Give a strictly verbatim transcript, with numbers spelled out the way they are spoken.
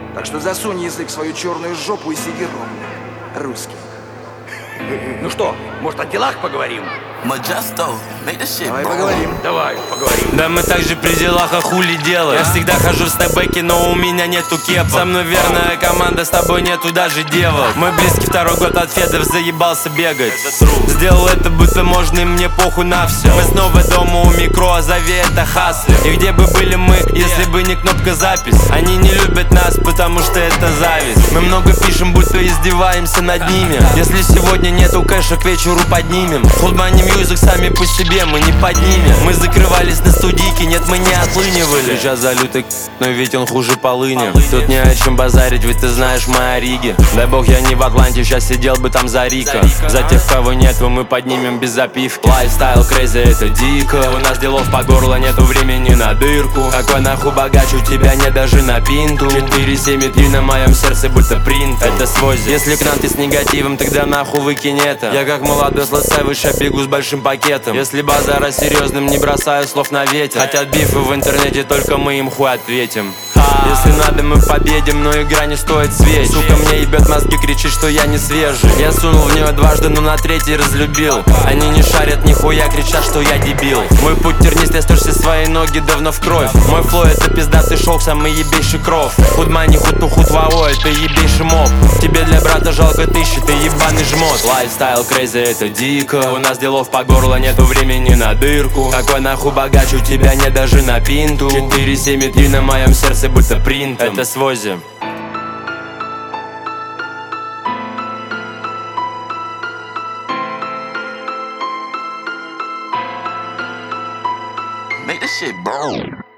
Так что засунь язык в свою черную жопу и сиди ровно. Русский. Ну что, может, о делах поговорим? Modesto, make this shit Давай boom. поговорим. Давай, поговорим. Да мы также при делах, а хули делать? Я всегда хожу в стебеке, но у меня нету кепа. Со мной верная команда, с тобой нету даже девок. Мой близкий второй год от федов заебался бегать. Сделал это, будто можно, и мне похуй на все. Мы снова дома у микро, а зови это хасли. И где бы были мы, если бы не кнопка запись? Они не любят нас, потому что это зависть. Мы много пишем, будто издеваемся над ними. Если сегодня нету кэша, к вечеру поднимем. Худмани мьюзик сами по себе, мы не поднимем. Мы закрывались на студийке, нет, мы не отлынивали. Сейчас залютый, но ведь он хуже полыни. Тут не о чем базарить, ведь ты знаешь мы о Риге. Дай бог я не в Атланте, сейчас сидел бы там за Рика. За тех, кого нету, мы поднимем без запивки. Лайфстайл крейзи, это дико. У нас делов по горло, нету времени на дырку. Какой нахуй богач, у тебя нет даже на пинту. Четыре семь три на моем сердце, будто принт. Это свой. Если к нам ты с негативом, тогда нахуй выкинь это. Я как молодой слэсэвыш, я бегу с большим пакетом. Если базара серьезным, не бросаю слов на ветер. Хотят бифы в интернете, только мы им хуй ответим. Если надо, мы победим, но игра не стоит свеч. Сука мне ебет мозги, кричит, что я не свежий. Я сунул в нее дважды, но на третий разлюбил. Они не шарят нихуя, кричат, что я дебил. Мой путь тернист, я стерся свои ноги давно в кровь. Мой флоу это пиздатый шелк, самый ебейший кров. Худмани хуту хутвао, это ебейший моб. Тебе для брата жалко тысячи, ты ебаный жмот. Лайфстайл крейзи, это дико. У нас делов по горло, нету времени на дырку. Какой нахуй богач, у тебя нет даже на пинту. Четыре семь три на моем сердце, будто принт. Это свози. Make this shit boom.